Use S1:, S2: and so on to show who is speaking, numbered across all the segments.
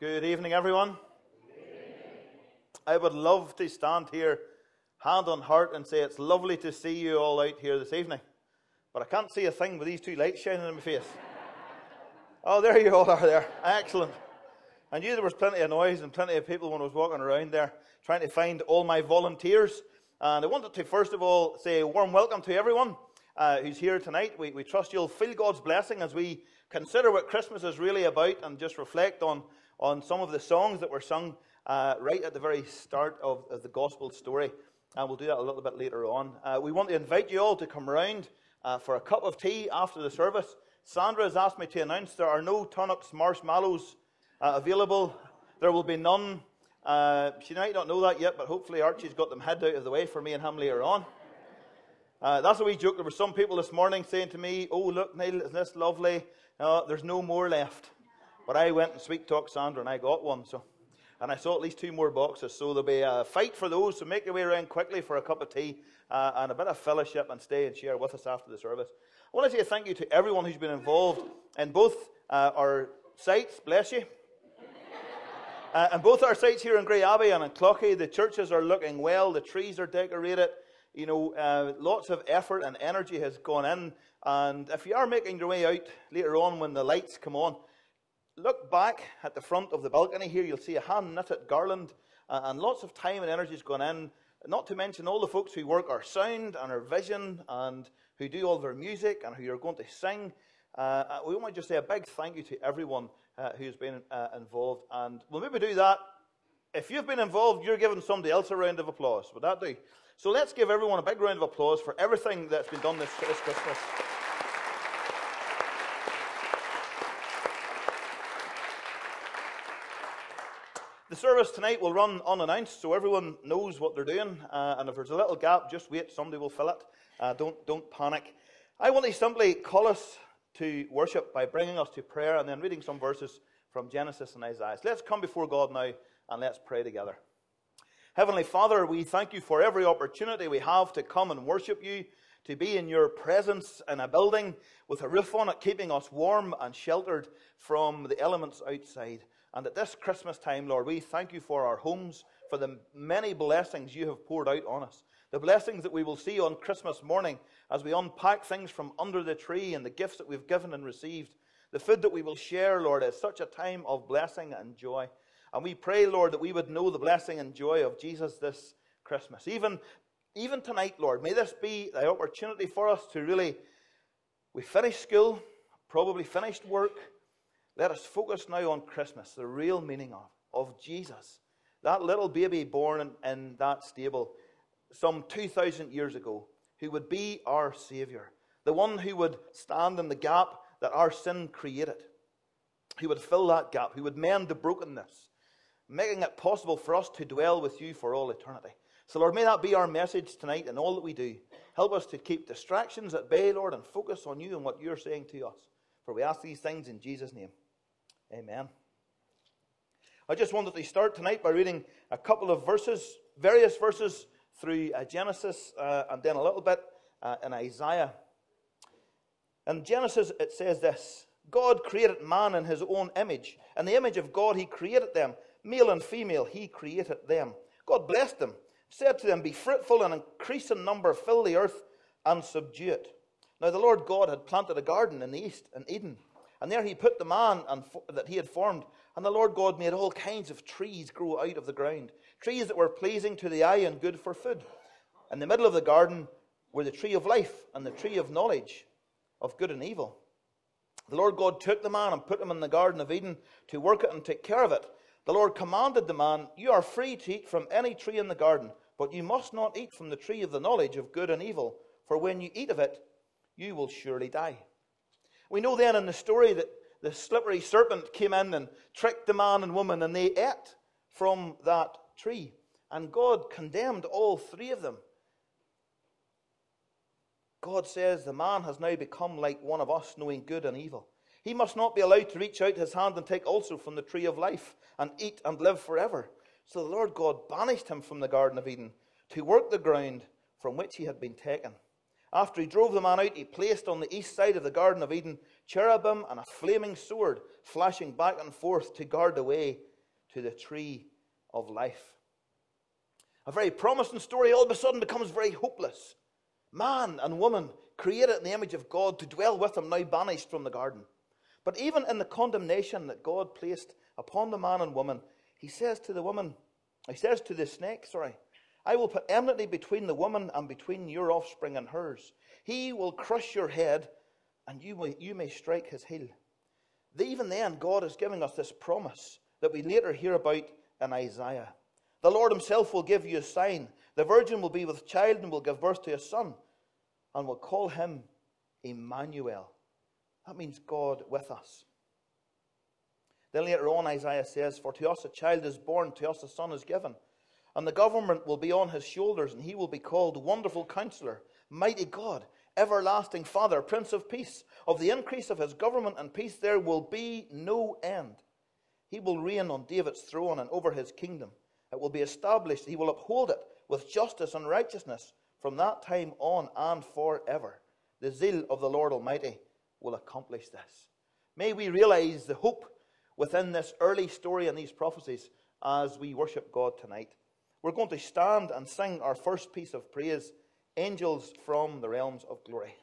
S1: Good evening, everyone. I would love to stand here, hand on heart, and say it's lovely to see you all out here this evening. But I can't see a thing with these two lights shining in my face. Oh, there you all are there. Excellent. I knew there was plenty of noise and plenty of people when I was walking around there trying to find all my volunteers. And I wanted to first of all say a warm welcome to everyone who's here tonight. We trust you'll feel God's blessing as we consider what Christmas is really about and just reflect on some of the songs that were sung right at the very start of the gospel story. And we'll do that a little bit later on. We want to invite you all to come around for a cup of tea after the service. Sandra has asked me to announce there are no Tunnocks marshmallows available. There will be none. She might not know that yet, but hopefully Archie's got them hid out of the way for me and him later on. That's a wee joke. There were some people this morning saying to me, "Oh, look, Neil, isn't this lovely? There's no more left." But I went and sweet-talked Sandra and I got one. And I saw at least 2 more boxes. So there'll be a fight for those. So make your way around quickly for a cup of tea and a bit of fellowship and stay and share with us after the service. I want to say a thank you to everyone who's been involved in both our sites. Bless you. And both our sites here in Grey Abbey and in Cloughey, the churches are looking well. The trees are decorated. You know, lots of effort and energy has gone in. And if you are making your way out later on when the lights come on, look back at the front of the balcony here. You'll see a hand-knitted garland and lots of time and energy has gone in. Not to mention all the folks who work our sound and our vision and who do all their music and who are going to sing. We want to just say a big thank you to everyone who's been involved. And we'll maybe do that. If you've been involved, you're giving somebody else a round of applause. Would that do? So let's give everyone a big round of applause for everything that's been done this Christmas. The service tonight will run unannounced, so everyone knows what they're doing. And if there's a little gap, just wait. Somebody will fill it. Don't panic. I want to simply call us to worship by bringing us to prayer and then reading some verses from Genesis and Isaiah. So let's come before God now and let's pray together. Heavenly Father, we thank you for every opportunity we have to come and worship you, to be in your presence in a building with a roof on it, keeping us warm and sheltered from the elements outside. And at this Christmas time, Lord, we thank you for our homes, for the many blessings you have poured out on us. The blessings that we will see on Christmas morning as we unpack things from under the tree and the gifts that we've given and received. The food that we will share, Lord, is such a time of blessing and joy. And we pray, Lord, that we would know the blessing and joy of Jesus this Christmas. Even tonight, Lord, may this be the opportunity for us to really, we finished school, probably finished work. Let us focus now on Christmas, the real meaning of Jesus. That little baby born in that stable some 2,000 years ago, who would be our Saviour. The one who would stand in the gap that our sin created. Who would fill that gap, who would mend the brokenness, making it possible for us to dwell with you for all eternity. So, Lord, may that be our message tonight in all that we do. Help us to keep distractions at bay, Lord, and focus on you and what you're saying to us. For we ask these things in Jesus' name. Amen. I just wanted to start tonight by reading a couple of verses, various verses through Genesis and then a little bit in Isaiah. In Genesis it says this: God created man in his own image. In the image of God he created them. Male and female he created them. God blessed them, said to them, "Be fruitful and increase in number, fill the earth and subdue it." Now the Lord God had planted a garden in the east, in Eden. And there he put the man that he had formed. And the Lord God made all kinds of trees grow out of the ground. Trees that were pleasing to the eye and good for food. In the middle of the garden were the tree of life and the tree of knowledge of good and evil. The Lord God took the man and put him in the Garden of Eden to work it and take care of it. The Lord commanded the man, "You are free to eat from any tree in the garden, but you must not eat from the tree of the knowledge of good and evil, for when you eat of it, you will surely die." We know then in the story that the slippery serpent came in and tricked the man and woman, and they ate from that tree. And God condemned all 3 of them. God says the man has now become like one of us, knowing good and evil. He must not be allowed to reach out his hand and take also from the tree of life and eat and live forever. So the Lord God banished him from the Garden of Eden to work the ground from which he had been taken. After he drove the man out, he placed on the east side of the Garden of Eden cherubim and a flaming sword flashing back and forth to guard the way to the tree of life. A very promising story all of a sudden becomes very hopeless. Man and woman, created in the image of God to dwell with him, now banished from the garden. But even in the condemnation that God placed upon the man and woman, he says to the snake, I will put enmity between the woman and between your offspring and hers. He will crush your head, and you may strike his heel. Even then, God is giving us this promise that we later hear about in Isaiah. The Lord himself will give you a sign. The virgin will be with child and will give birth to a son, and will call him Emmanuel. That means God with us. Then later on, Isaiah says, for to us a child is born, to us a son is given. And the government will be on his shoulders, and he will be called Wonderful Counselor, Mighty God, Everlasting Father, Prince of Peace. Of the increase of his government and peace there will be no end. He will reign on David's throne and over his kingdom. It will be established. He will uphold it with justice and righteousness from that time on and forever. The zeal of the Lord Almighty will accomplish this. May we realize the hope within this early story and these prophecies as we worship God tonight. We're going to stand and sing our first piece of praise, Angels from the Realms of Glory.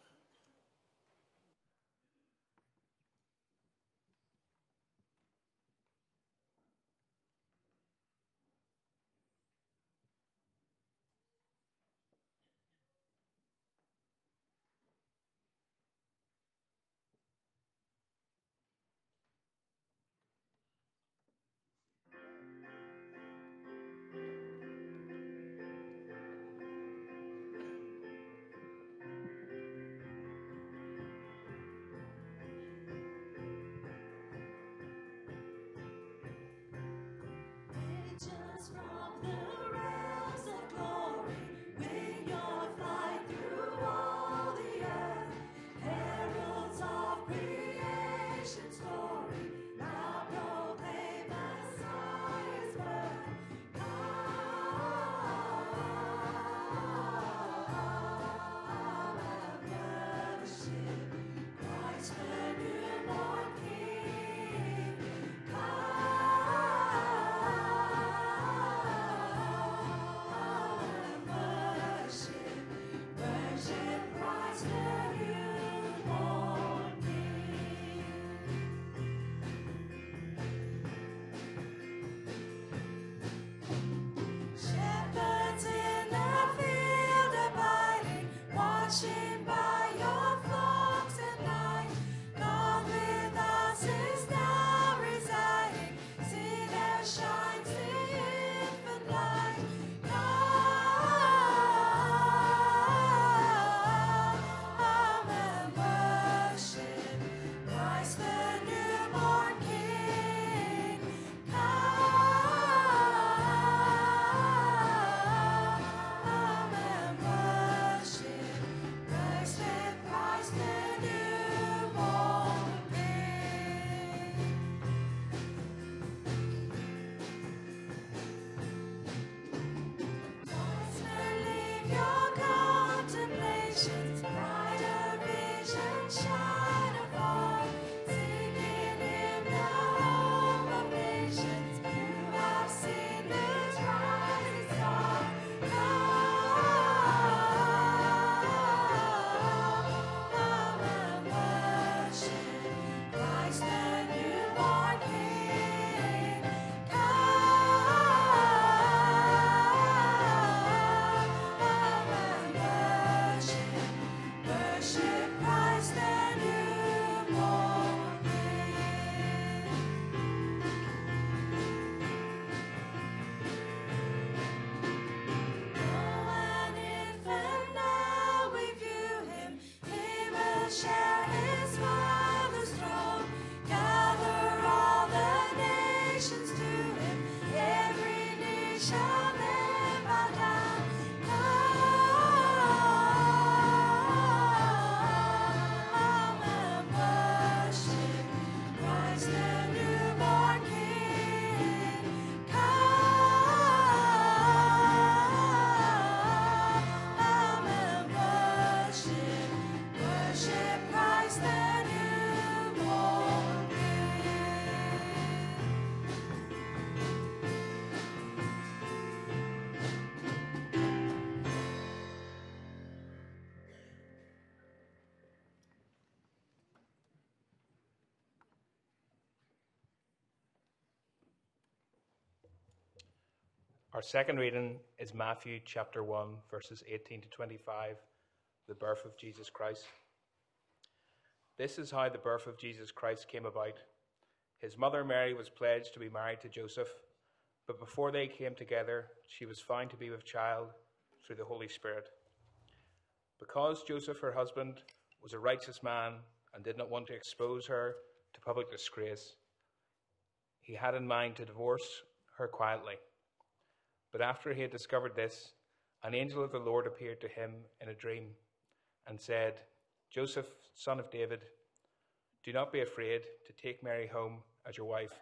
S2: Our second reading is Matthew chapter 1, verses 18 to 25, the birth of Jesus Christ. This is how the birth of Jesus Christ came about. His mother Mary was pledged to be married to Joseph, but before they came together, she was found to be with child through the Holy Spirit. Because Joseph, her husband, was a righteous man and did not want to expose her to public disgrace, he had in mind to divorce her quietly. But after he had discovered this, an angel of the Lord appeared to him in a dream and said, "Joseph, son of David, do not be afraid to take Mary home as your wife,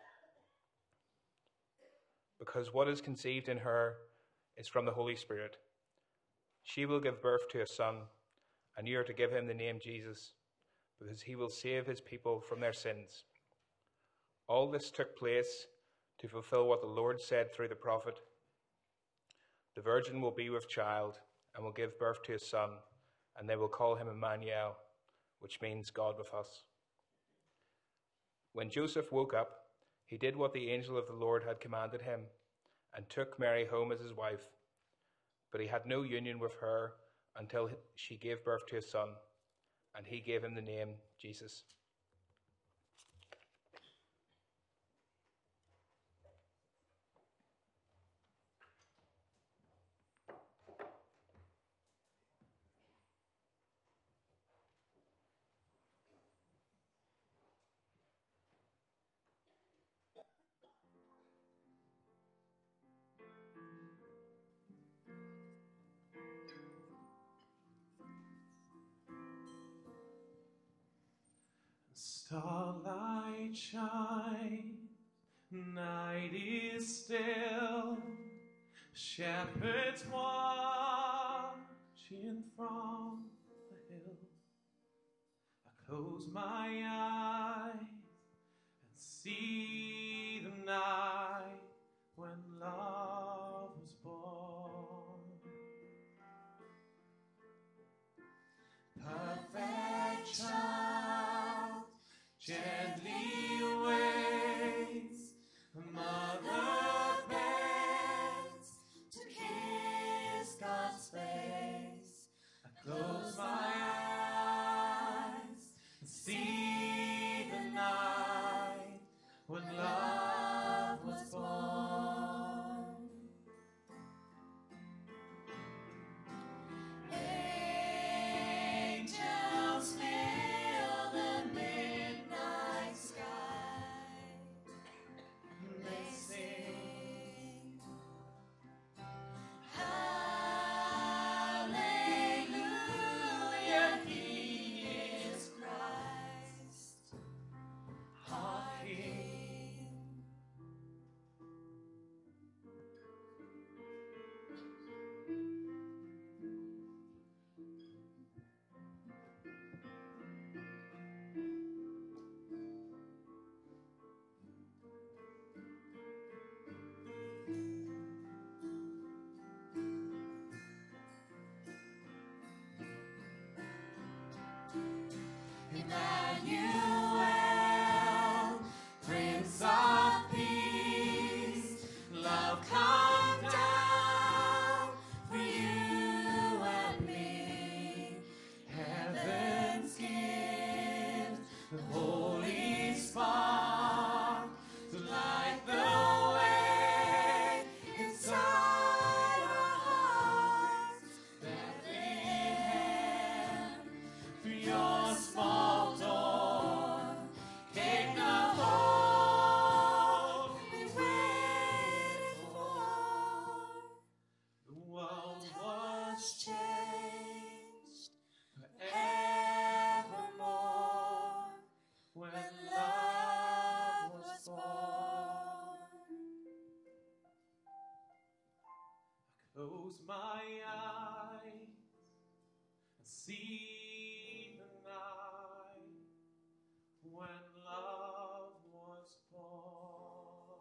S2: because what is conceived in her is from the Holy Spirit. She will give birth to a son, and you are to give him the name Jesus, because he will save his people from their sins." All this took place to fulfill what the Lord said through the prophet. "The virgin will be with child and will give birth to a son, and they will call him Emmanuel," which means God with us. When Joseph woke up, he did what the angel of the Lord had commanded him and took Mary home as his wife. But he had no union with her until she gave birth to a son, and he gave him the name Jesus.
S3: Starlight shines, night is still, shepherds watching from the hill. I close my eyes and see the night when love was born. Perfect child, gently waits, the mother bends to kiss God's face. I close my eyes and see the night when love was born. Angels fill the midnight sky. They sing, Hallelujah, He is Christ, our King. Emmanuel, Prince of Peace, love come down for you and me. Heaven's gift, the holy spark, to light the way inside our hearts. Bethlehem, through your small door, came the hope we waited for. The world was changed forevermore when love was born. I close my eyes and see the night when love was born.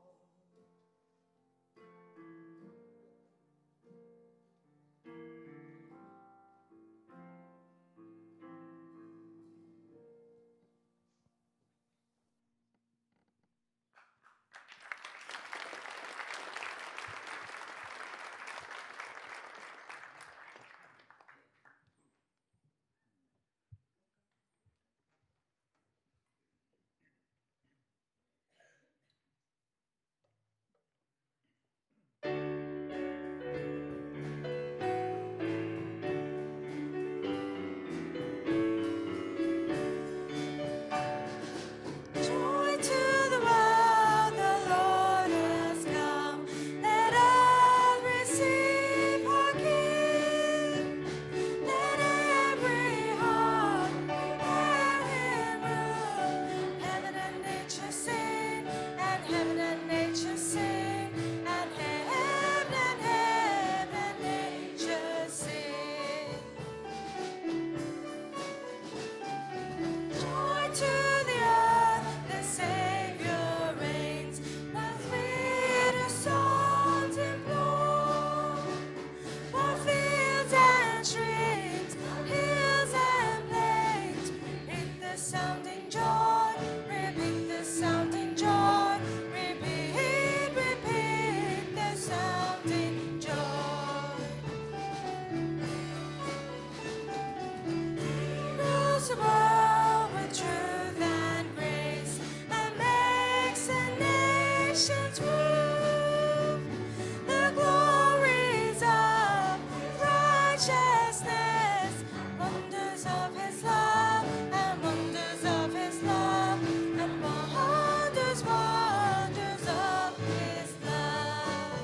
S4: nations prove the glories of righteousness, wonders of his love, and wonders of his love, and wonders, wonders of his love.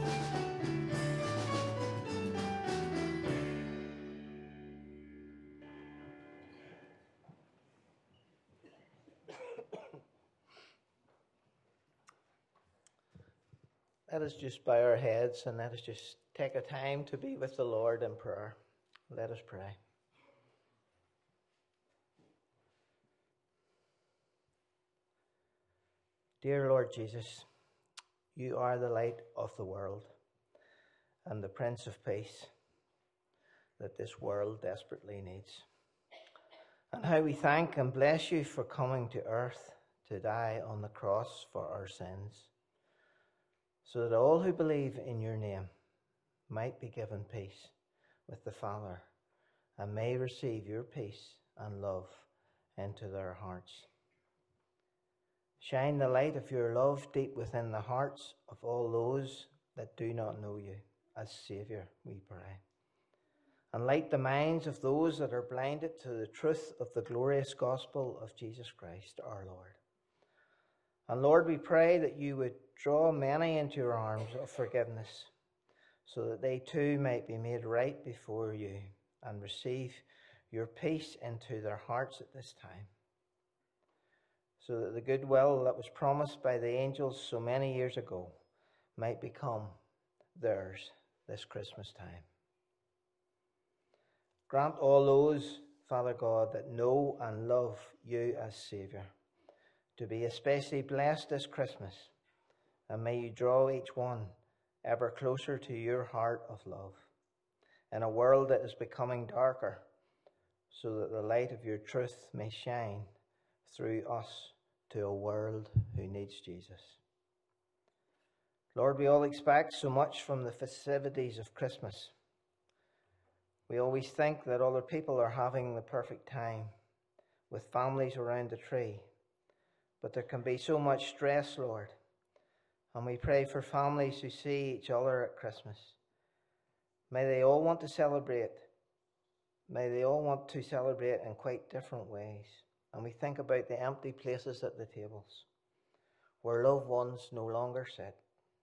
S5: Let us just bow our heads and let us just take a time to be with the Lord in prayer. Let us pray. Dear Lord Jesus, you are the light of the world and the Prince of Peace that this world desperately needs. And how we thank and bless you for coming to earth to die on the cross for our sins, so that all who believe in your name might be given peace with the Father and may receive your peace and love into their hearts. Shine the light of your love deep within the hearts of all those that do not know you as Saviour, we pray. And light the minds of those that are blinded to the truth of the glorious gospel of Jesus Christ, our Lord. And Lord, we pray that you would draw many into your arms of forgiveness, so that they too might be made right before you and receive your peace into their hearts at this time, so that the goodwill that was promised by the angels so many years ago might become theirs this Christmas time. Grant all those, Father God, that know and love you as Saviour to be especially blessed this Christmas, and may you draw each one ever closer to your heart of love in a world that is becoming darker, so that the light of your truth may shine through us to a world who needs Jesus. Lord, we all expect so much from the festivities of Christmas. We always think that other people are having the perfect time with families around the tree, but there can be so much stress, Lord. And we pray for families who see each other at Christmas. May they all want to celebrate. May they all want to celebrate in quite different ways. And we think about the empty places at the tables where loved ones no longer sit.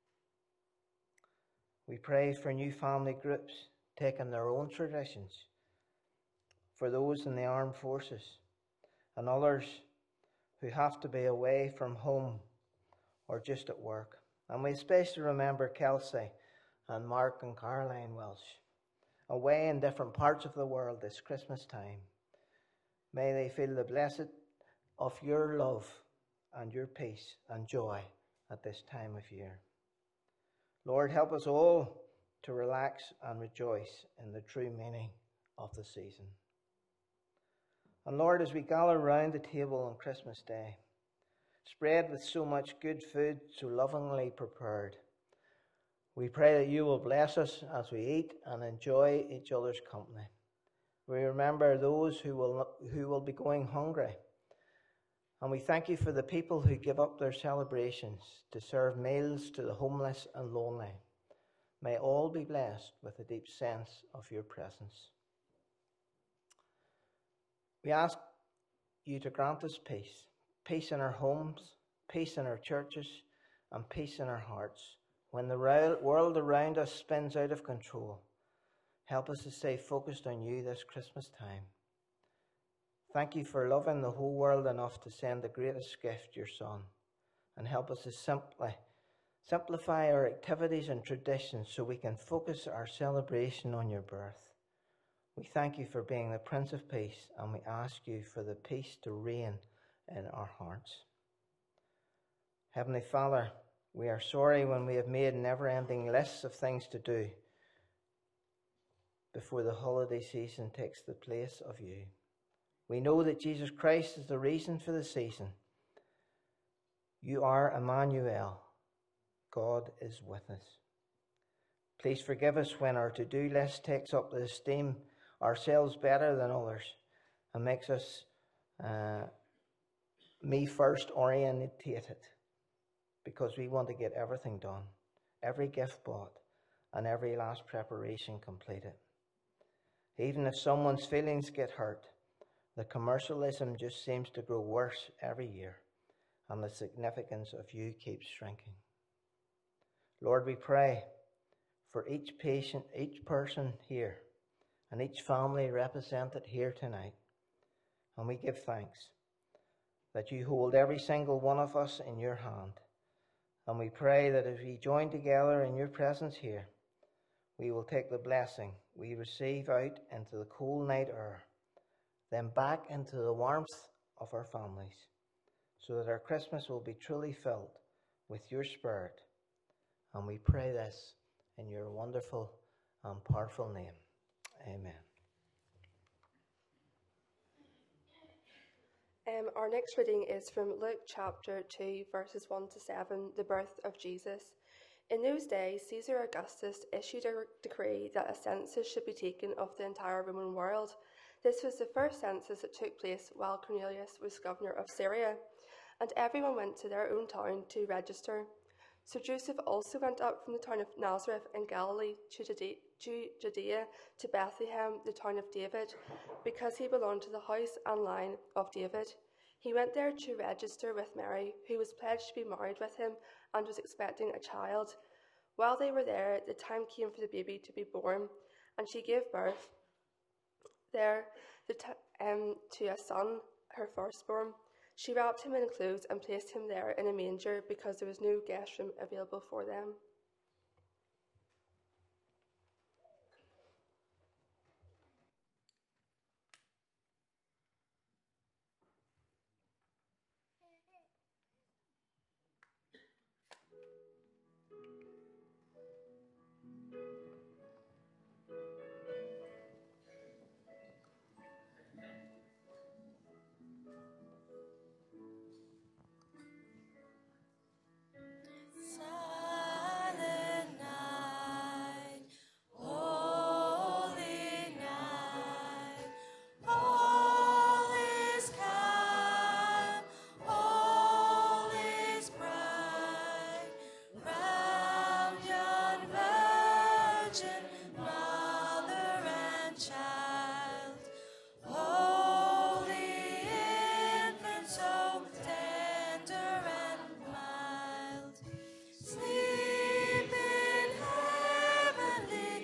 S5: We pray for new family groups taking their own traditions, for those in the armed forces and others who have to be away from home or just at work. And we especially remember Kelsey and Mark and Caroline Welsh, away in different parts of the world this Christmas time. May they feel the blessed of your love and your peace and joy at this time of year. Lord, help us all to relax and rejoice in the true meaning of the season. And Lord, as we gather round the table on Christmas Day, spread with so much good food so lovingly prepared, we pray that you will bless us as we eat and enjoy each other's company. We remember those who will be going hungry. And we thank you for the people who give up their celebrations to serve meals to the homeless and lonely. May all be blessed with a deep sense of your presence. We ask you to grant us peace. Peace in our homes, peace in our churches, and peace in our hearts. When the world around us spins out of control, help us to stay focused on you this Christmas time. Thank you for loving the whole world enough to send the greatest gift, your Son, and help us to simplify our activities and traditions so we can focus our celebration on your birth. We thank you for being the Prince of Peace, and we ask you for the peace to reign in our hearts. Heavenly Father, we are sorry when we have made never-ending lists of things to do before the holiday season takes the place of you. We know that Jesus Christ is the reason for the season. You are Emmanuel. God is with us. Please forgive us when our to-do list takes up the esteem ourselves better than others and makes us me first orientated, because we want to get everything done, every gift bought, and every last preparation completed. Even if someone's feelings get hurt, the commercialism just seems to grow worse every year, and the significance of you keeps shrinking. Lord, we pray for each patient, each person here, and each family represented here tonight. And we give thanks that you hold every single one of us in your hand. And we pray that as we join together in your presence here, we will take the blessing we receive out into the cold night air, then back into the warmth of our families, so that our Christmas will be truly filled with your Spirit. And we pray this in your wonderful and powerful name. Amen.
S6: Our next reading is from Luke chapter 2, verses 1 to 7, the birth of Jesus. In those days, Caesar Augustus issued a decree that a census should be taken of the entire Roman world. This was the first census that took place while Cornelius was governor of Syria, and everyone went to their own town to register. So Joseph also went up from the town of Nazareth in Galilee to Judea to Bethlehem, the town of David, because he belonged to the house and line of David. He went there to register with Mary, who was pledged to be married with him and was expecting a child. While they were there, the time came for the baby to be born, and she gave birth there to a son, her firstborn. She wrapped him in clothes and placed him there in a manger because there was no guest room available for them.
S4: Silent night, holy night, all is calm, all is bright, round yon virgin, mother and child, holy infant, so tender and mild. Sleep in heavenly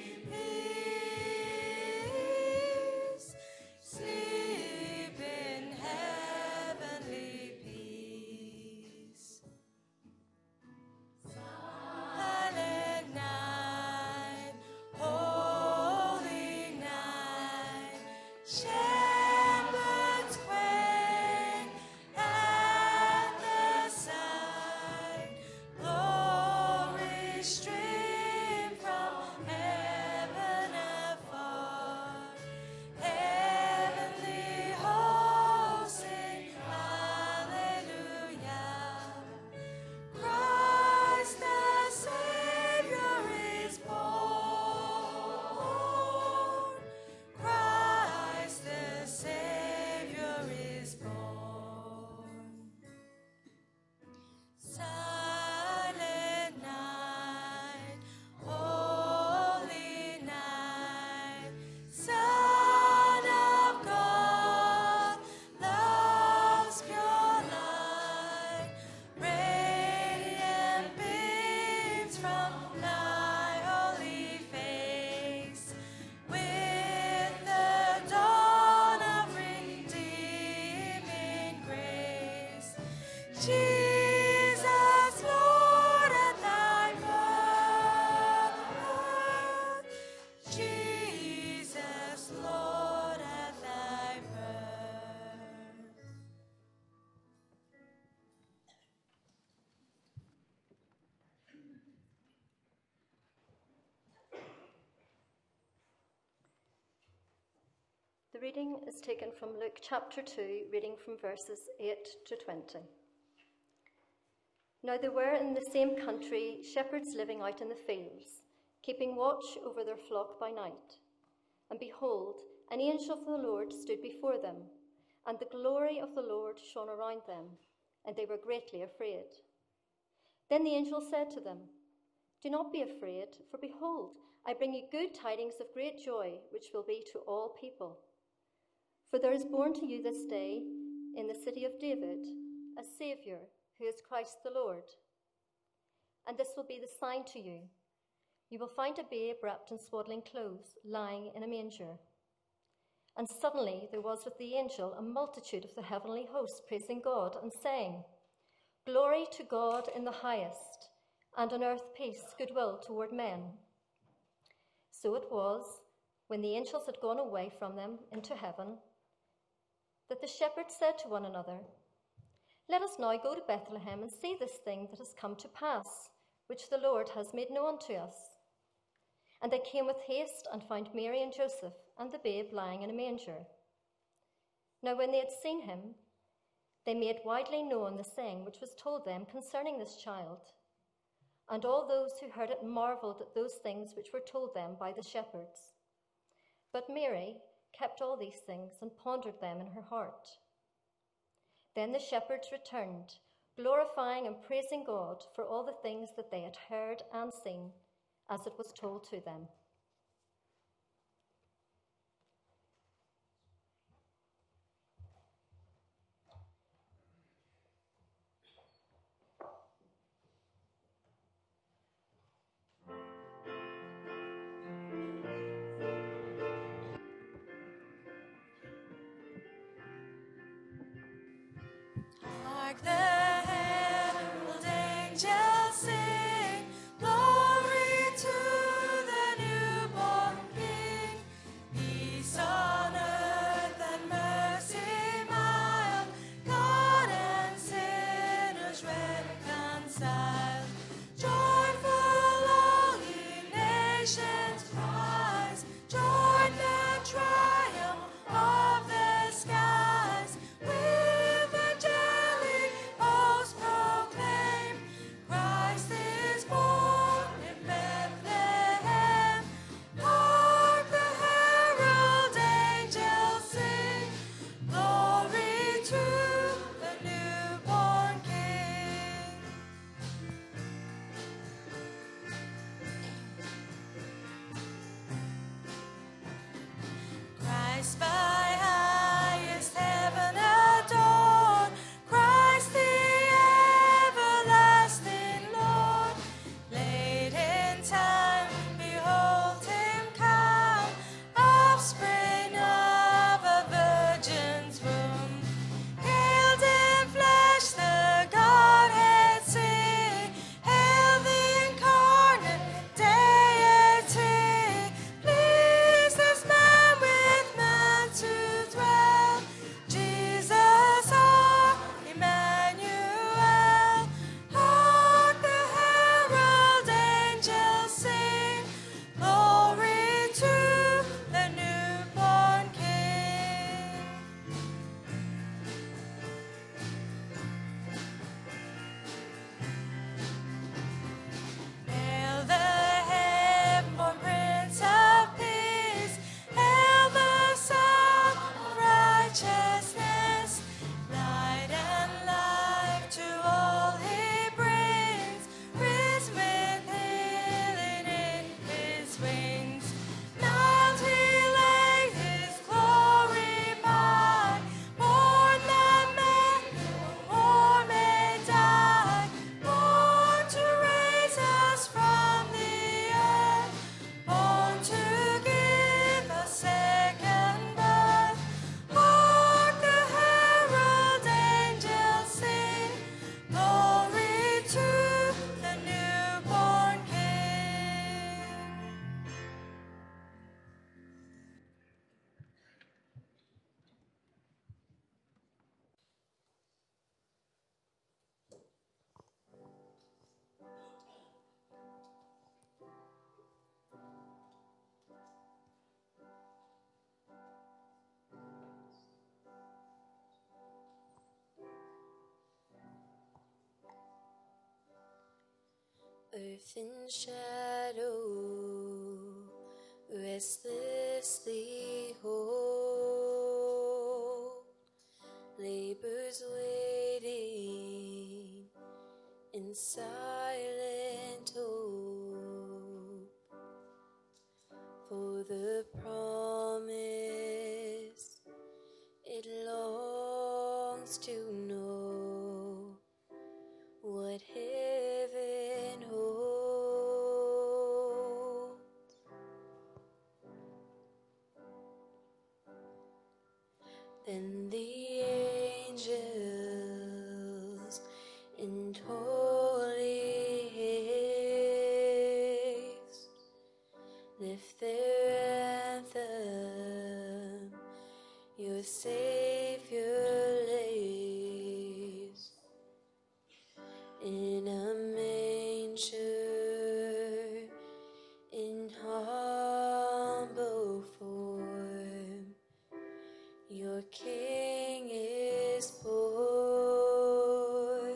S4: peace. Sleep in heavenly peace. Silent night, holy night, shepherds quake at the sight. Glory stream from heaven afar. Heavenly hosts sing hallelujah. Christ the Savior is born. Christ the Savior is born. Silent night, holy night, Son of God, love's pure light, radiant beams from thy holy face, with the dawn of redeeming grace. Jesus, Lord, at thy birth. Jesus, Lord, at thy birth.
S7: The reading is taken from Luke chapter 2, reading from verses 8 to 20. Now there were in the same country shepherds living out in the fields, keeping watch over their flock by night. And behold, an angel of the Lord stood before them, and the glory of the Lord shone around them, and they were greatly afraid. Then the angel said to them, "Do not be afraid, for behold, I bring you good tidings of great joy, which will be to all people. For there is born to you this day in the city of David a Saviour, who is Christ the Lord. And this will be the sign to you. You will find a babe wrapped in swaddling clothes, lying in a manger." And suddenly there was with the angel a multitude of the heavenly host, praising God and saying, "Glory to God in the highest, and on earth peace, goodwill toward men." So it was, when the angels had gone away from them into heaven, that the shepherds said to one another, "Let us now go to Bethlehem and see this thing that has come to pass, which the Lord has made known to us." And they came with haste and found Mary and Joseph and the babe lying in a manger. Now when they had seen him, they made widely known the saying which was told them concerning this child. And all those who heard it marveled at those things which were told them by the shepherds. But Mary kept all these things and pondered them in her heart. Then the shepherds returned, glorifying and praising God for all the things that they had heard and seen, as it was told to them.
S4: Hark the herald angels sing, glory to the newborn King. Peace on earth and mercy mild, God and sinners reconciled. Joyful all ye nations rise, join the triumph of the skies. With angelic hosts proclaim, Christ is born in Bethlehem. Hark the herald angels sing, glory to the newborn King. Christ by highest heaven adored, Christ the everlasting Lord. Late in time, behold him come, offspring of a virgin's womb. Hailed in flesh, the Godhead sing, hail the incarnate deity. Please this man with man to dwell, Jesus our Emmanuel. Hark the herald angels sing, glory to the newborn King. Hail the heaven-born Prince of Peace, hail the Son of Righteousness. Light and life to all he brings, risen with healing in his wings. Mild he laid his glory by, born that man no more may die, born to raise us from the earth, born to give us second birth. Hark the herald angels sing, glory to the newborn King. Earth in shadow, restlessly hold, labors waiting in in silent hope for the promise it longs to know what heaven holds. Then the angels in holy haste lift their anthem, your Savior lays in a manger in humble form. Your King is born.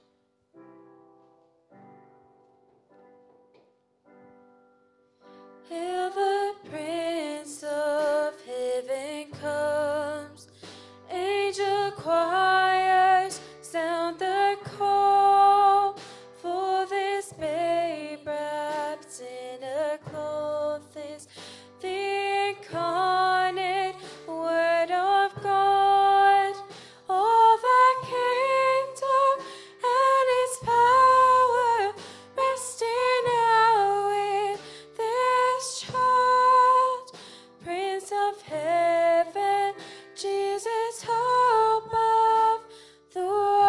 S4: Hail, the Prince of Heaven comes. Angel choirs sound the call for this babe wrapped in a cloth is the incarnate Word of God. All the kingdom and its power resting now in this child, Prince of Heaven, Jesus, hope of the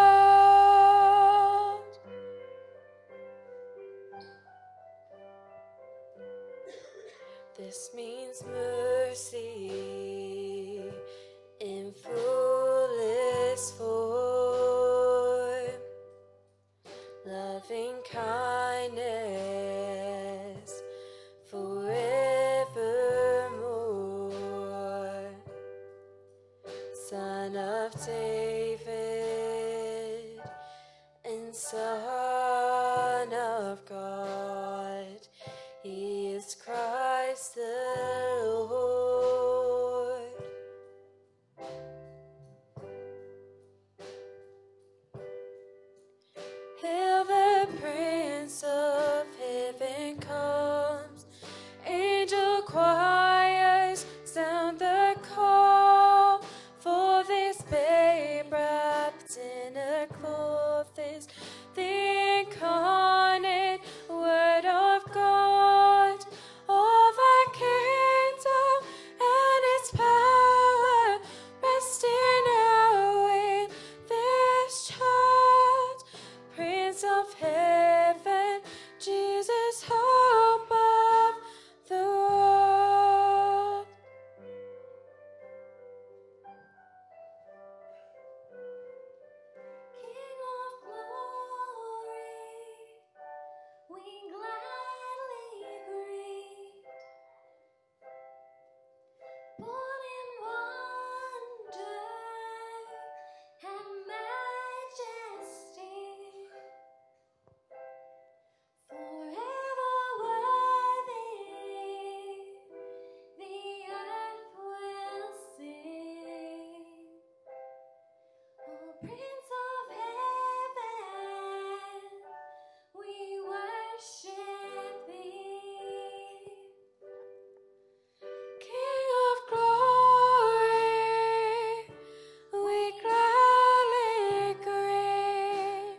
S4: world. This means mercy in fullest form, loving kindness forevermore. Son of David and Son of God, He is Christ the Lord. Hail, the Prince of Heaven comes. Angel choirs sound the call for this babe wrapped in a cloth is the incarnate Word of God. All the kingdom and its power resting now in this child, Prince of Heaven, Jesus, hope of the world.
S7: King of glory, we gladly greet. Born in wonder and majesty, forever worthy, the earth will sing. O Prince of Heaven, we worship Thee. King of glory, we gladly greet.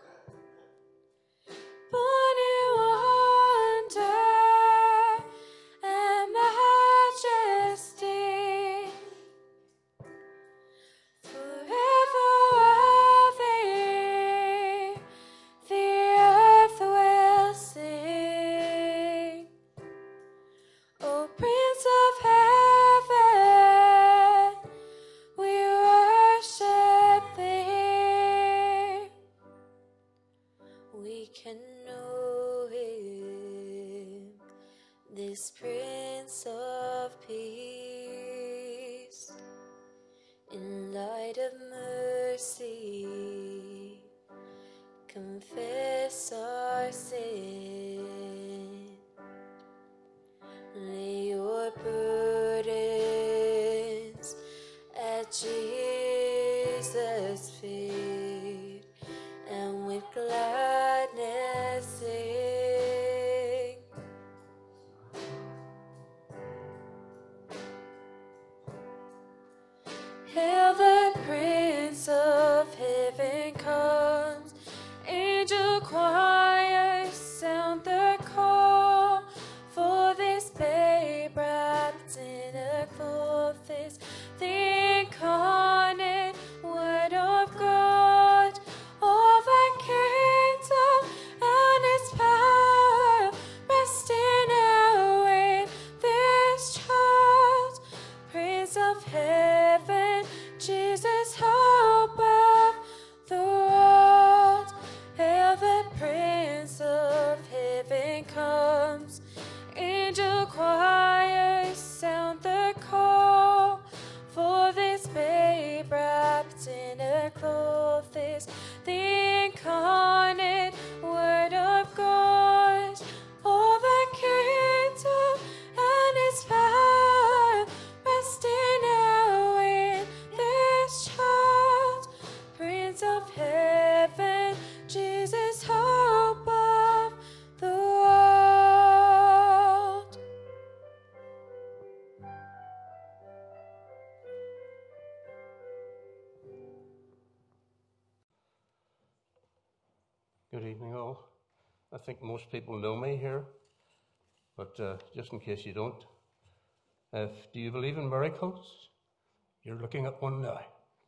S7: Born in wonder and majesty, forever worthy, the earth will sing. O Prince of Heaven, we worship Thee. We can know Him, this Prince of Peace, in light of mercy, confess our sin. Lay your burdens at Jesus' feet, and with glad
S8: I think most people know me here, but just in case you don't, do you believe in miracles? You're looking at one now.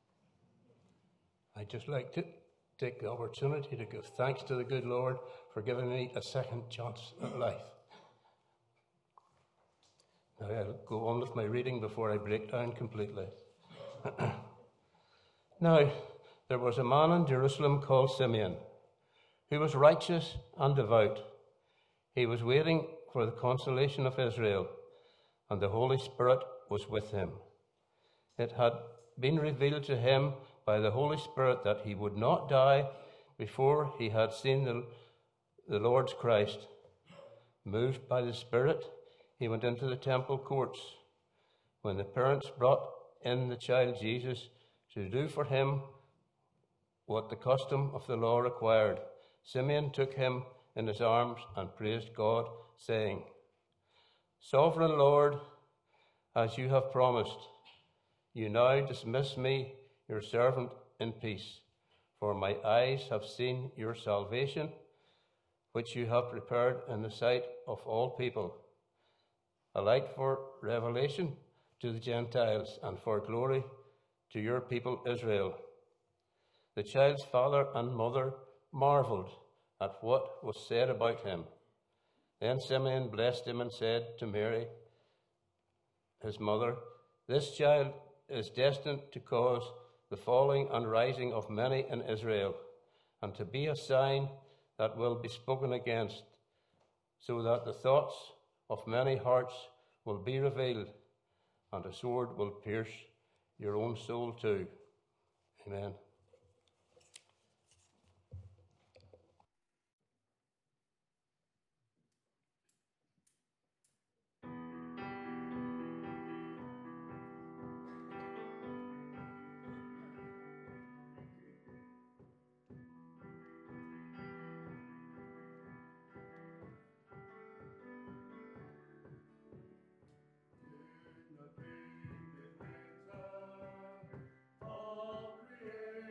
S8: I'd just like to take the opportunity to give thanks to the good Lord for giving me a second chance at life. Now I'll go on with my reading before I break down completely. Now, there was a man in Jerusalem called Simeon, who was righteous and devout. He was waiting for the consolation of Israel, and the Holy Spirit was with him. It had been revealed to him by the Holy Spirit that he would not die before he had seen the Lord's Christ. Moved by the Spirit, he went into the temple courts. When the parents brought in the child Jesus to do for him what the custom of the law required, Simeon took him in his arms and praised God, saying, "Sovereign Lord, as you have promised, you now dismiss me, your servant, in peace, for my eyes have seen your salvation, which you have prepared in the sight of all people, a light for revelation to the Gentiles and for glory to your people Israel." The child's father and mother marveled at what was said about him. Then Simeon blessed him and said to Mary, his mother, "This child is destined to cause the falling and rising of many in Israel, and to be a sign that will be spoken against, so that the thoughts of many hearts will be revealed, and a sword will pierce your own soul too." Amen.
S9: All creation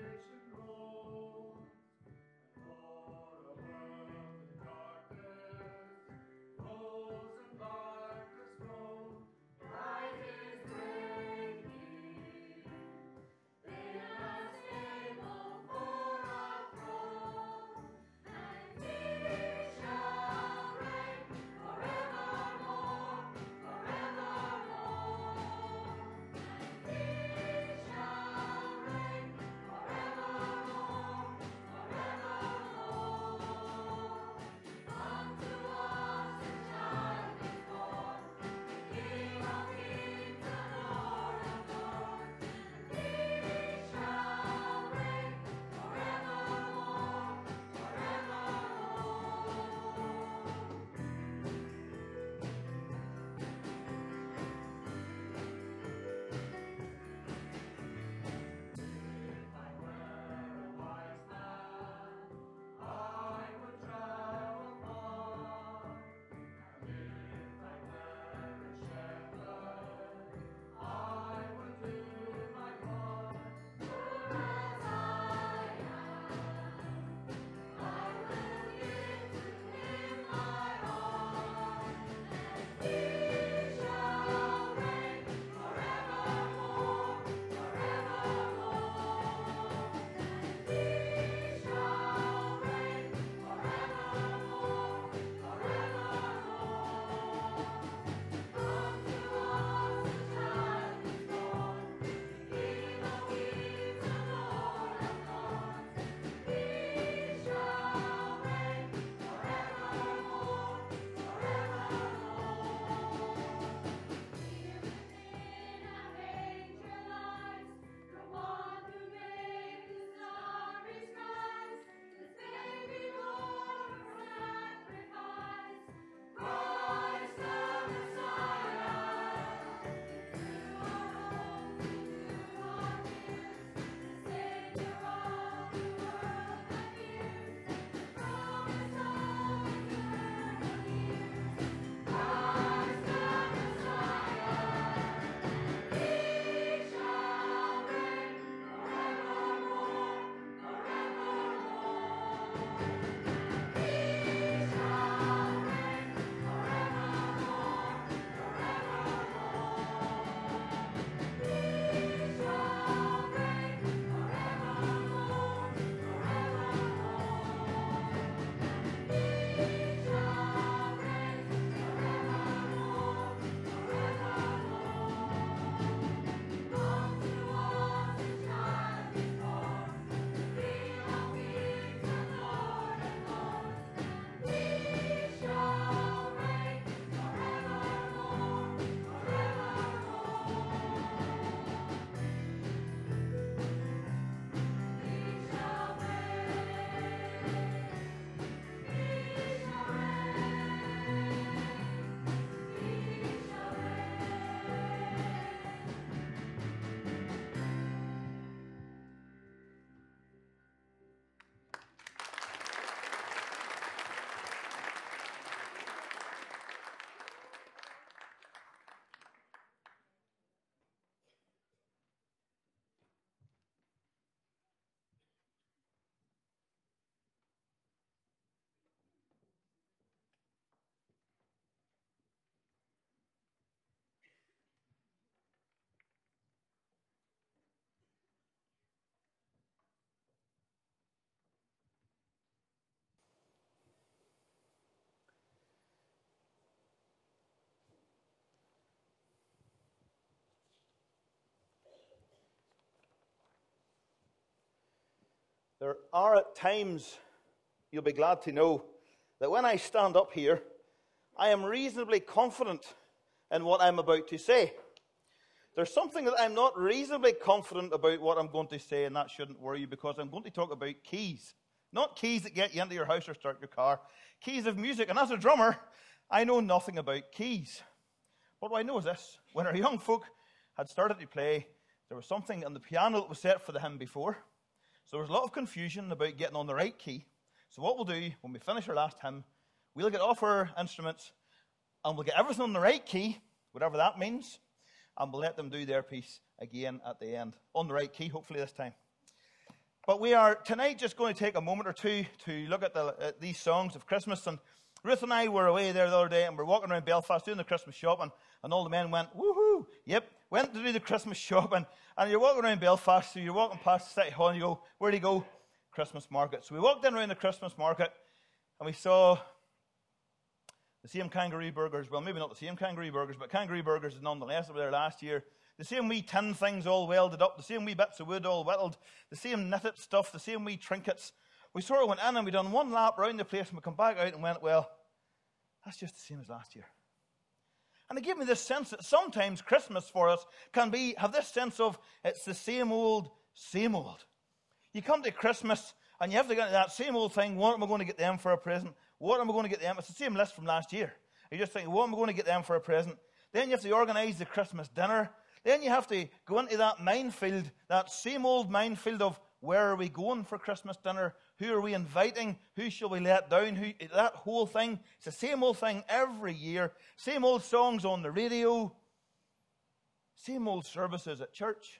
S1: There are at times, you'll be glad to know, that when I stand up here, I am reasonably confident in what I'm about to say. There's something that I'm not reasonably confident about what I'm going to say, and that shouldn't worry you, because I'm going to talk about keys. Not keys that get you into your house or start your car. Keys of music. And as a drummer, I know nothing about keys. What I know is this. When our young folk had started to play, there was something on the piano that was set for the hymn before. So there was a lot of confusion about getting on the right key. So what we'll do, when we finish our last hymn, we'll get off our instruments and we'll get everything on the right key, whatever that means, and we'll let them do their piece again at the end. On the right key, hopefully this time. But we are tonight just going to take a moment or two to look at these songs of Christmas. And Ruth and I were away there the other day, and we're walking around Belfast doing the Christmas shopping, and all the men went, woohoo, yep, went to do the Christmas shopping. And you're walking around Belfast, so you're walking past the City Hall, and you go, where do you go? Christmas market. So we walked in around the Christmas market, and we saw the same kangaroo burgers. Well, maybe not the same kangaroo burgers, but kangaroo burgers nonetheless that were there last year. The same wee tin things all welded up, the same wee bits of wood all whittled, the same knitted stuff, the same wee trinkets. We sort of went in and we done one lap round the place, and we come back out and went, well, that's just the same as last year. And it gave me this sense that sometimes Christmas for us can have this sense of it's the same old, same old. You come to Christmas and you have to get that same old thing. What am I going to get them for a present? What am I going to get them? It's the same list from last year. You just think, what am I going to get them for a present? Then you have to organise the Christmas dinner. Then you have to go into that minefield, that same old minefield of where are we going for Christmas dinner? Who are we inviting? Who shall we let down? That whole thing. It's the same old thing every year. Same old songs on the radio. Same old services at church.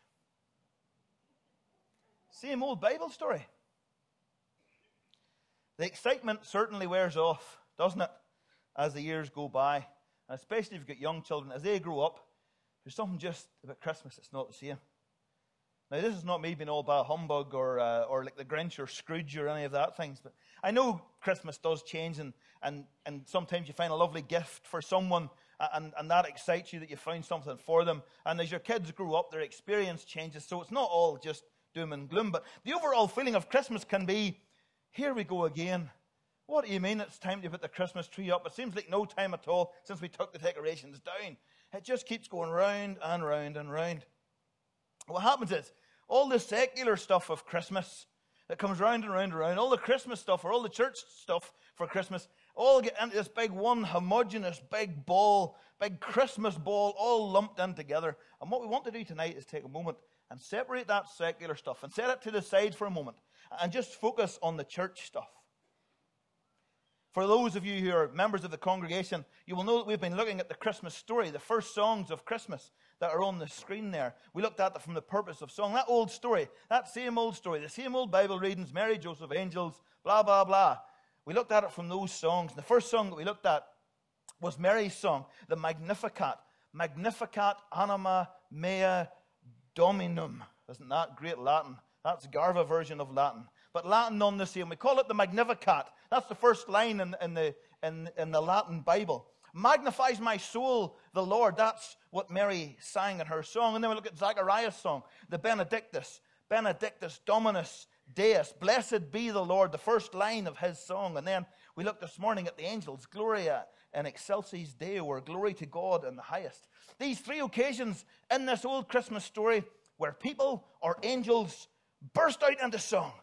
S1: Same old Bible story. The excitement certainly wears off, doesn't it, as the years go by. And especially if you've got young children, as they grow up, there's something just about Christmas that's not the same. Now, this is not me being all bah humbug or like the Grinch or Scrooge or any of that things, but I know Christmas does change, and sometimes you find a lovely gift for someone, and that excites you that you found something for them. And as your kids grow up, their experience changes, so it's not all just doom and gloom. But the overall feeling of Christmas can be, here we go again. What do you mean it's time to put the Christmas tree up? It seems like no time at all since we took the decorations down. It just keeps going round and round and round. What happens is, all the secular stuff of Christmas that comes round and round and round, all the Christmas stuff or all the church stuff for Christmas, all get into this big one homogeneous big ball, big Christmas ball, all lumped in together. And what we want to do tonight is take a moment and separate that secular stuff and set it to the side for a moment and just focus on the church stuff. For those of you who are members of the congregation, you will know that we've been looking at the Christmas story, the first songs of Christmas that are on the screen there. We looked at it from the purpose of song. That old story, that same old story, the same old Bible readings, Mary, Joseph, angels, blah, blah, blah. We looked at it from those songs. And the first song that we looked at was Mary's song, the Magnificat. Magnificat anima mea dominum. Isn't that great Latin? That's Garva version of Latin. But Latin none the same. We call it the Magnificat. That's the first line in the Latin Bible. Magnifies my soul, the Lord. That's what Mary sang in her song. And then we look at Zachariah's song, the Benedictus. Benedictus Dominus Deus. Blessed be the Lord, the first line of his song. And then we looked this morning at the angels. Gloria in excelsis Deo, or glory to God in the highest. These three occasions in this old Christmas story where people or angels burst out into song,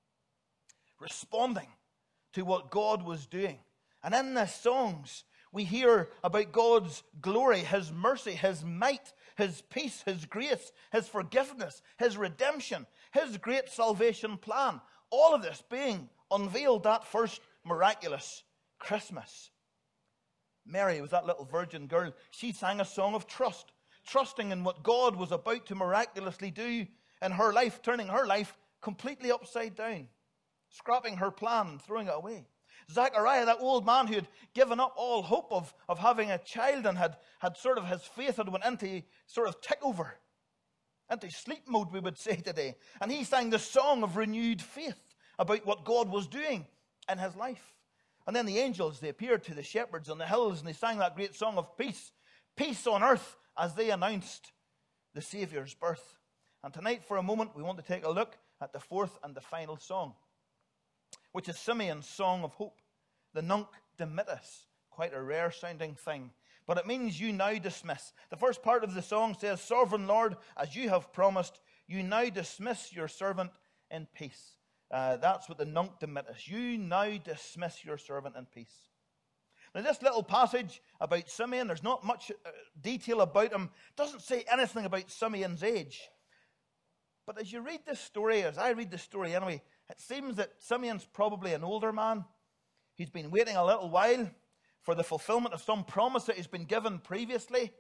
S1: responding to what God was doing. And in the songs, we hear about God's glory, his mercy, his might, his peace, his grace, his forgiveness, his redemption, his great salvation plan. All of this being unveiled that first miraculous Christmas. Mary was that little virgin girl. She sang a song of trust, trusting in what God was about to miraculously do in her life, turning her life completely upside down, scrapping her plan and throwing it away. Zachariah, that old man who had given up all hope of having a child and had sort of his faith had went into sort of tick over, into sleep mode, we would say today. And he sang the song of renewed faith about what God was doing in his life. And then the angels, they appeared to the shepherds on the hills and they sang that great song of peace. Peace on earth as they announced the Saviour's birth. And tonight, for a moment, we want to take a look at the fourth and the final song, which is Simeon's Song of Hope, the Nunc Dimittis. Quite a rare sounding thing. But it means you now dismiss. The first part of the song says, Sovereign Lord, as you have promised, you now dismiss your servant in peace. That's what the Nunc Dimittis. You now dismiss your servant in peace. Now this little passage about Simeon, there's not much detail about him. It doesn't say anything about Simeon's age. But as you read this story, as I read the story anyway, it seems that Simeon's probably an older man. He's been waiting a little while for the fulfillment of some promise that he's been given previously.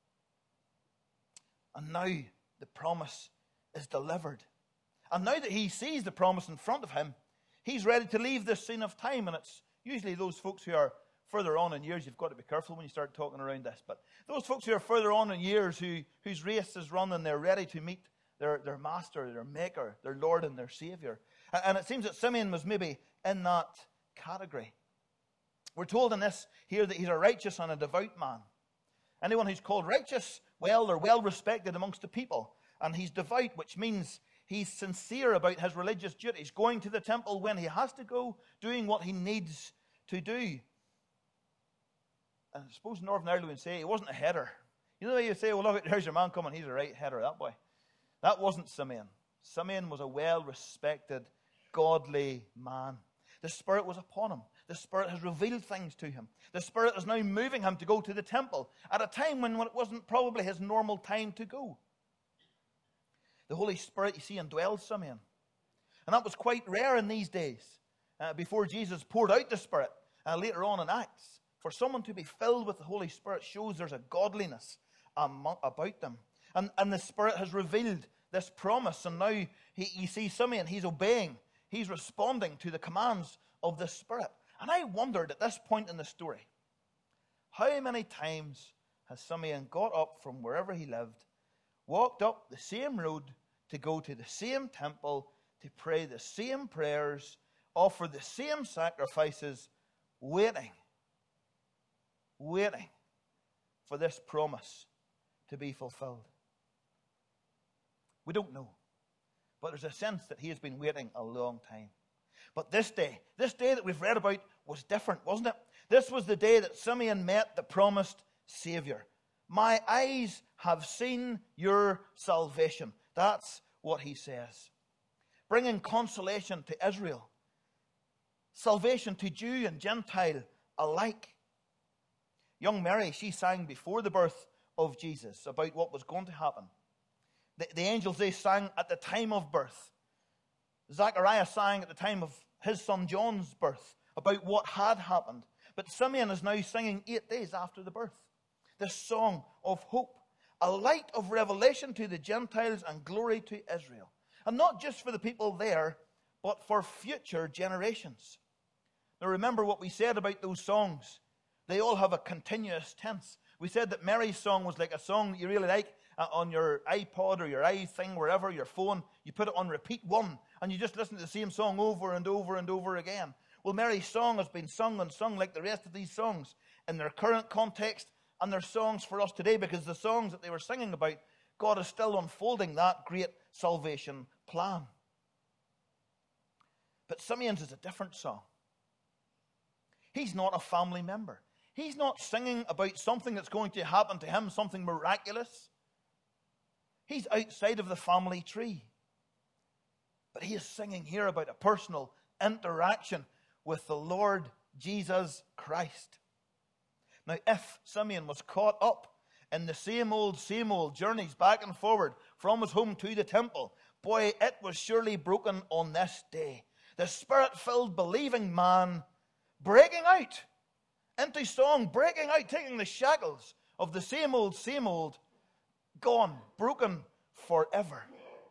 S1: And now the promise is delivered. And now that he sees the promise in front of him, he's ready to leave this scene of time. And it's usually those folks who are further on in years, you've got to be careful when you start talking around this, but those folks who are further on in years whose race is run and they're ready to meet their master, their maker, their Lord and their Savior. And it seems that Simeon was maybe in that category. We're told in this here that he's a righteous and a devout man. Anyone who's called righteous, well, they're well respected amongst the people. And he's devout, which means he's sincere about his religious duties, going to the temple when he has to go, doing what he needs to do. And I suppose Northern Ireland would say he wasn't a header. You know the way you say, well, look, there's your man coming, he's a right header, that boy. That wasn't Simeon. Simeon was a well-respected, godly man. The Spirit was upon him. The Spirit has revealed things to him. The Spirit is now moving him to go to the temple at a time when it wasn't probably his normal time to go. The Holy Spirit, you see, indwells Simeon. And that was quite rare in these days, before Jesus poured out the Spirit, later on in Acts. For someone to be filled with the Holy Spirit shows there's a godliness about them. And the Spirit has revealed this promise. And now you see Simeon, he's obeying. He's responding to the commands of the Spirit. And I wondered at this point in the story, how many times has Simeon got up from wherever he lived, walked up the same road to go to the same temple, to pray the same prayers, offer the same sacrifices, waiting for this promise to be fulfilled. We don't know. But there's a sense that he has been waiting a long time. But this day that we've read about was different, wasn't it? This was the day that Simeon met the promised Savior. My eyes have seen your salvation. That's what he says. Bringing consolation to Israel. Salvation to Jew and Gentile alike. Young Mary, she sang before the birth of Jesus about what was going to happen. The angels, they sang at the time of birth. Zechariah sang at the time of his son John's birth about what had happened. But Simeon is now singing 8 days after the birth. This song of hope. A light of revelation to the Gentiles and glory to Israel. And not just for the people there, but for future generations. Now remember what we said about those songs. They all have a continuous tense. We said that Mary's song was like a song that you really like on your iPod or your iThing, wherever, your phone. You put it on repeat 1, and you just listen to the same song over and over and over again. Well, Mary's song has been sung and sung like the rest of these songs in their current context, and they're songs for us today, because the songs that they were singing about, God is still unfolding that great salvation plan. But Simeon's is a different song. He's not a family member. He's not singing about something that's going to happen to him, something miraculous. He's outside of the family tree. But he is singing here about a personal interaction with the Lord Jesus Christ. Now, if Simeon was caught up in the same old journeys back and forward from his home to the temple, boy, it was surely broken on this day. The Spirit-filled, believing man breaking out into song, breaking out, taking the shackles of the same old, gone, broken forever.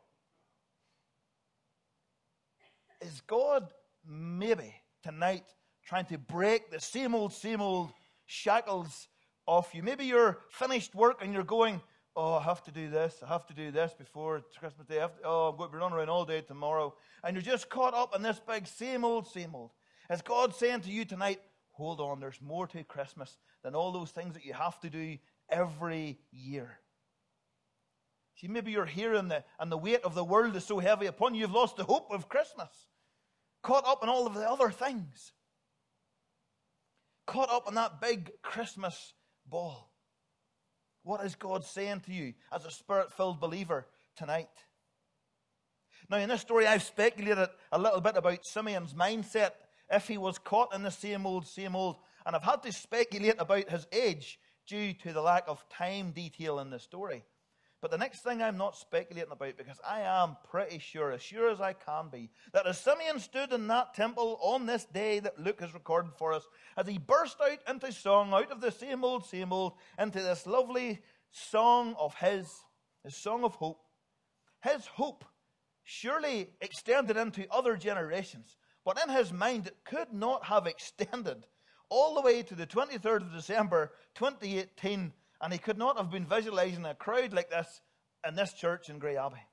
S1: Is God maybe tonight trying to break the same old shackles off you? Maybe you're finished work and you're going, oh, I have to do this before Christmas Day. I'm going to be running around all day tomorrow. And you're just caught up in this big same old. Is God saying to you tonight, hold on, there's more to Christmas than all those things that you have to do every year. See, maybe you're here and the weight of the world is so heavy upon you, you've lost the hope of Christmas. Caught up in all of the other things. Caught up in that big Christmas ball. What is God saying to you as a Spirit-filled believer tonight? Now, in this story, I've speculated a little bit about Simeon's mindset if he was caught in the same old. And I've had to speculate about his age due to the lack of time detail in the story. But the next thing I'm not speculating about, because I am pretty sure, as sure as I can be, that as Simeon stood in that temple on this day that Luke has recorded for us, as he burst out into song, out of the same old, into this lovely song of his song of hope, his hope surely extended into other generations. But in his mind, it could not have extended all the way to the 23rd of December, 2018, and he could not have been visualizing a crowd like this in this church in Grey Abbey.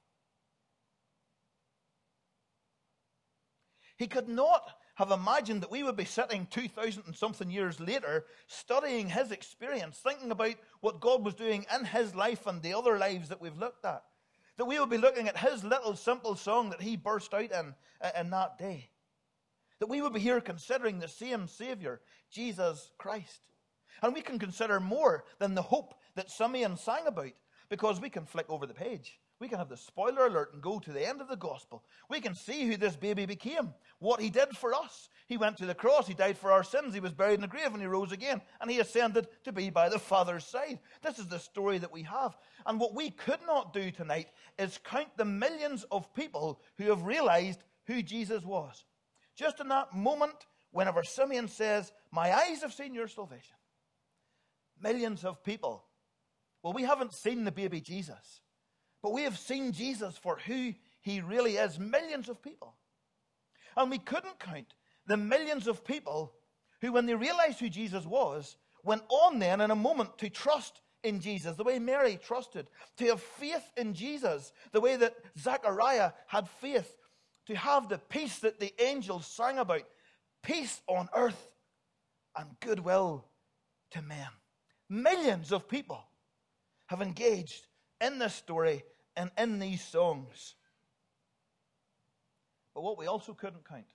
S1: He could not have imagined that we would be sitting 2,000 and something years later studying his experience, thinking about what God was doing in his life and the other lives that we've looked at. That we would be looking at his little simple song that he burst out in that day. That we would be here considering the same Savior, Jesus Christ. And we can consider more than the hope that Simeon sang about, because we can flick over the page. We can have the spoiler alert and go to the end of the gospel. We can see who this baby became, what he did for us. He went to the cross, he died for our sins, he was buried in a grave, and he rose again, and he ascended to be by the Father's side. This is the story that we have. And what we could not do tonight is count the millions of people who have realized who Jesus was. Just in that moment, whenever Simeon says, "My eyes have seen your salvation." Millions of people. Well, we haven't seen the baby Jesus, but we have seen Jesus for who he really is. Millions of people. And we couldn't count the millions of people who, when they realized who Jesus was, went on then in a moment to trust in Jesus, the way Mary trusted, to have faith in Jesus, the way that Zechariah had faith, to have the peace that the angels sang about, peace on earth and goodwill to men. Millions of people have engaged in this story and in these songs. But what we also couldn't count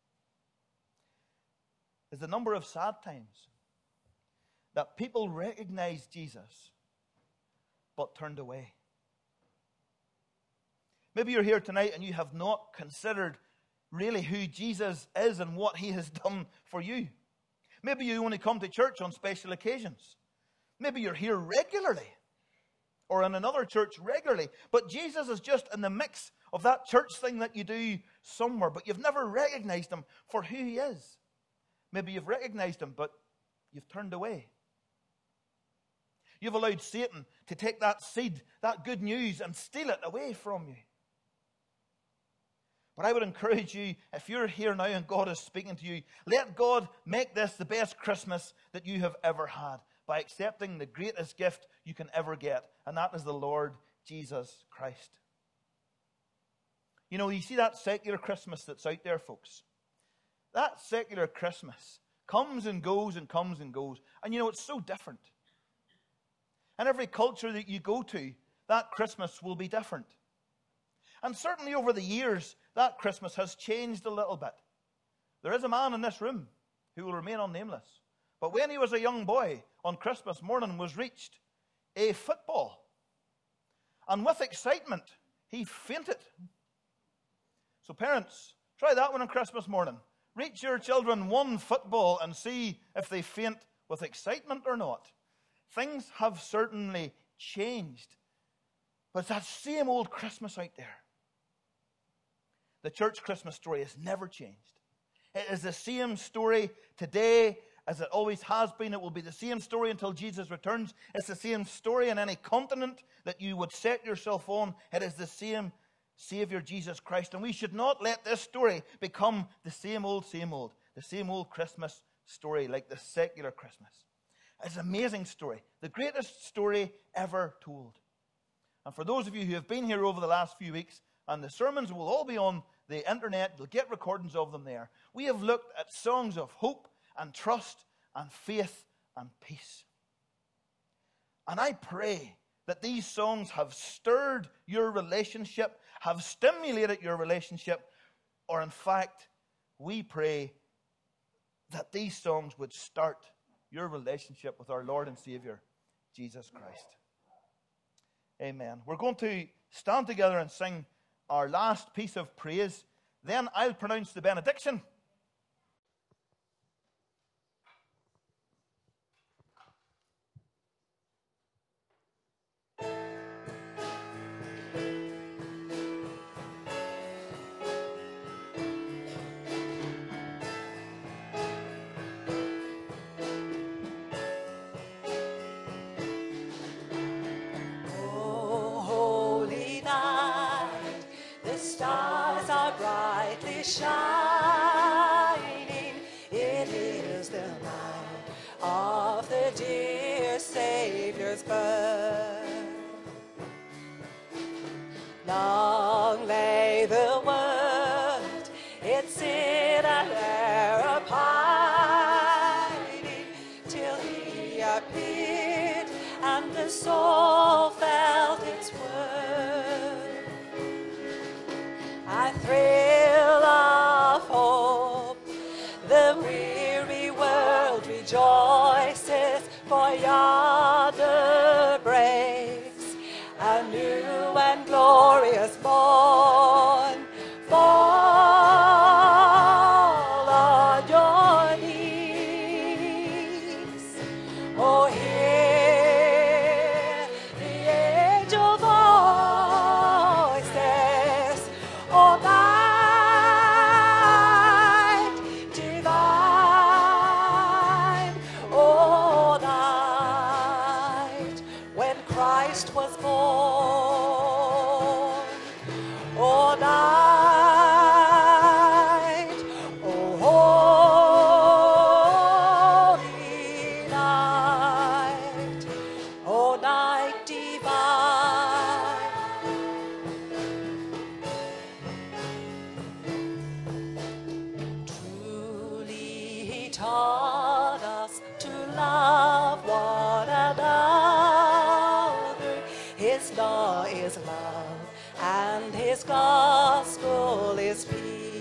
S1: is the number of sad times that people recognized Jesus but turned away. Maybe you're here tonight and you have not considered really who Jesus is and what he has done for you. Maybe you only come to church on special occasions. Maybe you're here regularly or in another church regularly, but Jesus is just in the mix of that church thing that you do somewhere, but you've never recognized him for who he is. Maybe you've recognized him, but you've turned away. You've allowed Satan to take that seed, that good news, and steal it away from you. But I would encourage you, if you're here now and God is speaking to you, let God make this the best Christmas that you have ever had by accepting the greatest gift you can ever get, and that is the Lord Jesus Christ. You know, you see that secular Christmas that's out there, folks. That secular Christmas comes and goes and comes and goes. And you know, it's so different. And every culture that you go to, that Christmas will be different. And certainly over the years, that Christmas has changed a little bit. There is a man in this room who will remain unnameless. But when he was a young boy, on Christmas morning was reached a football. And with excitement, he fainted. So parents, try that one on Christmas morning. Reach your children one football and see if they faint with excitement or not. Things have certainly changed. But it's that same old Christmas out there. The church Christmas story has never changed. It is the same story today as it always has been. It will be the same story until Jesus returns. It's the same story in any continent that you would set yourself on. It is the same Savior, Jesus Christ. And we should not let this story become the same old Christmas story like the secular Christmas. It's an amazing story, the greatest story ever told. And for those of you who have been here over the last few weeks, and the sermons will all be on the internet, you'll get recordings of them there. We have looked at songs of hope and trust and faith and peace. And I pray that these songs have stirred your relationship, have stimulated your relationship, or in fact, we pray that these songs would start your relationship with our Lord and Savior, Jesus Christ. Amen. We're going to stand together and sing our last piece of praise. Then I'll pronounce the benediction.
S4: Oh, holy night, the stars are brightly shining. It is the night of the dear Savior's birth. Long lay the world, its sin and error pining, till he appeared and the soul felt its worth. A thrill of hope, the weary world rejoices, for yonder breaks a new and glorious morn. Fall on your knees. Oh, hear the angel voices. Oh, night divine. Oh, night when Christ was born. Oh, night, oh, holy night, oh, night divine. Truly he taught us to love one another. His law is love, and his gospel is peace.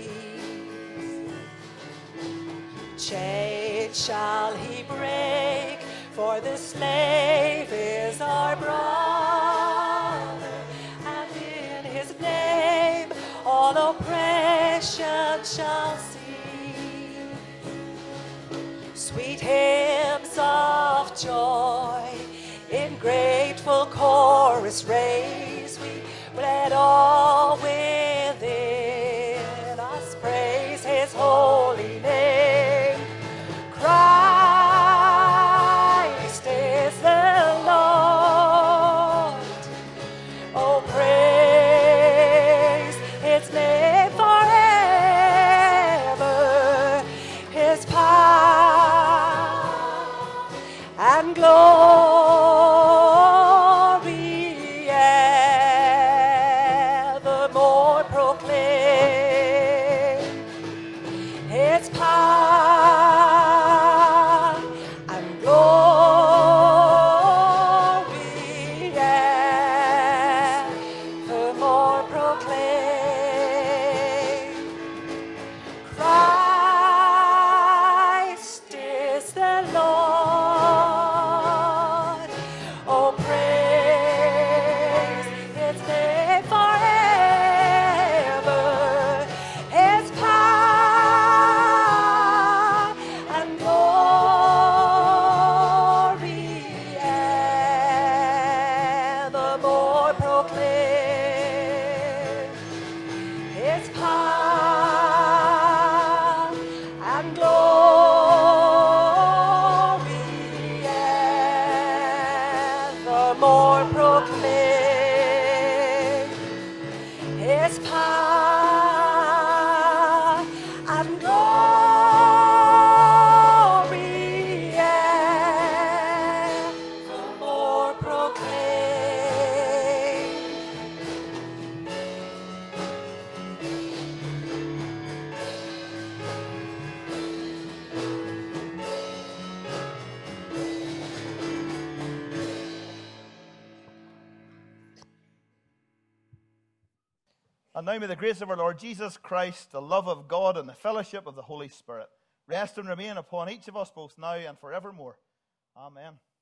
S4: Chains shall he break, for the slave is our brother, and in his name all oppression shall cease. Sweet hymns of joy in grateful chorus raise we, let all within us praise his holy name. Christ is the Lord. Oh, praise his name forever. His power and glory evermore proclaim. His power and glory evermore proclaim. Christ is the Lord. Oh, praise his name forever. His power and glory evermore proclaim. His power and glory evermore proclaim. His power and glory evermore proclaim.
S1: And now may the grace of our Lord Jesus Christ, the love of God, and the fellowship of the Holy Spirit rest and remain upon each of us both now and forevermore. Amen.